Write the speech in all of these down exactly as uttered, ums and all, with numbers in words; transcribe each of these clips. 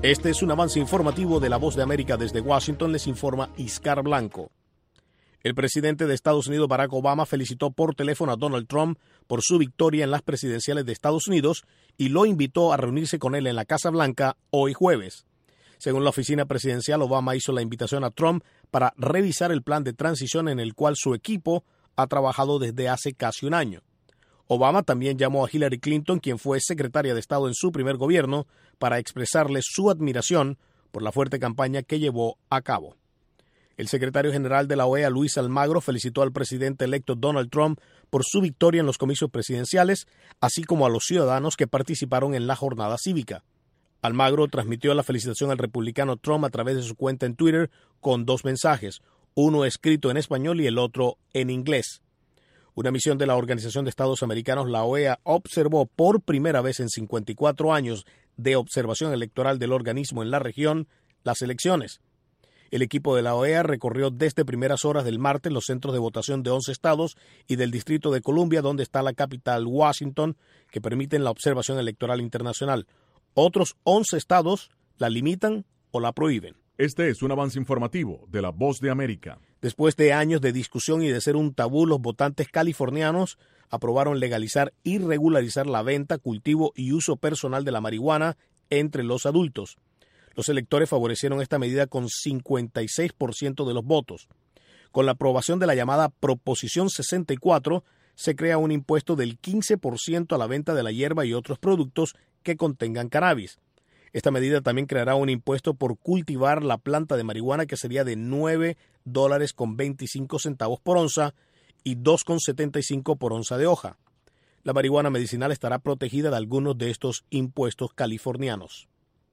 Este es un avance informativo de La Voz de América. Desde Washington les informa Iscar Blanco. El presidente de Estados Unidos, Barack Obama, felicitó por teléfono a Donald Trump por su victoria en las presidenciales de Estados Unidos y lo invitó a reunirse con él en la Casa Blanca hoy jueves. Según la oficina presidencial, Obama hizo la invitación a Trump para revisar el plan de transición en el cual su equipo ha trabajado desde hace casi un año. Obama también llamó a Hillary Clinton, quien fue secretaria de Estado en su primer gobierno, para expresarle su admiración por la fuerte campaña que llevó a cabo. El secretario general de la O E A, Luis Almagro, felicitó al presidente electo Donald Trump por su victoria en los comicios presidenciales, así como a los ciudadanos que participaron en la jornada cívica. Almagro transmitió la felicitación al republicano Trump a través de su cuenta en Twitter con dos mensajes, uno escrito en español y el otro en inglés. Una misión de la Organización de Estados Americanos, la O E A, observó por primera vez en cincuenta y cuatro años de observación electoral del organismo en la región las elecciones. El equipo de la O E A recorrió desde primeras horas del martes los centros de votación de once estados y del Distrito de Columbia, donde está la capital, Washington, que permiten la observación electoral internacional. Otros once estados la limitan o la prohíben. Este es un avance informativo de La Voz de América. Después de años de discusión y de ser un tabú, los votantes californianos aprobaron legalizar y regularizar la venta, cultivo y uso personal de la marihuana entre los adultos. Los electores favorecieron esta medida con cincuenta y seis por ciento de los votos. Con la aprobación de la llamada Proposición sesenta y cuatro, se crea un impuesto del quince por ciento a la venta de la hierba y otros productos que contengan cannabis. Esta medida también creará un impuesto por cultivar la planta de marihuana que sería de nueve dólares con veinticinco centavos por onza y dos con setenta y cinco por onza de hoja. La marihuana medicinal estará protegida de algunos de estos impuestos californianos.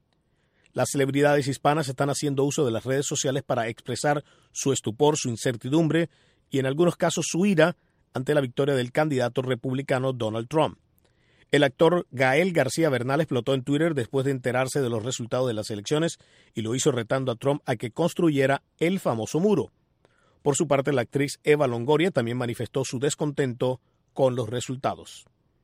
Las celebridades hispanas están haciendo uso de las redes sociales para expresar su estupor, su incertidumbre y en algunos casos su ira ante la victoria del candidato republicano Donald Trump. El actor Gael García Bernal explotó en Twitter después de enterarse de los resultados de las elecciones y lo hizo retando a Trump a que construyera el famoso muro. Por su parte, la actriz Eva Longoria también manifestó su descontento con los resultados.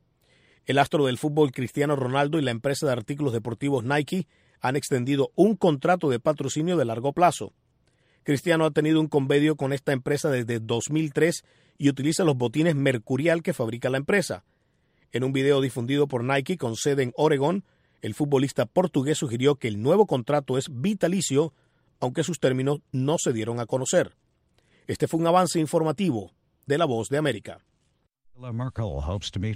El astro del fútbol Cristiano Ronaldo y la empresa de artículos deportivos Nike han extendido un contrato de patrocinio de largo plazo. Cristiano ha tenido un convenio con esta empresa desde dos mil tres y utiliza los botines Mercurial que fabrica la empresa. En un video difundido por Nike con sede en Oregón, el futbolista portugués sugirió que el nuevo contrato es vitalicio, aunque sus términos no se dieron a conocer. Este fue un avance informativo de La Voz de América.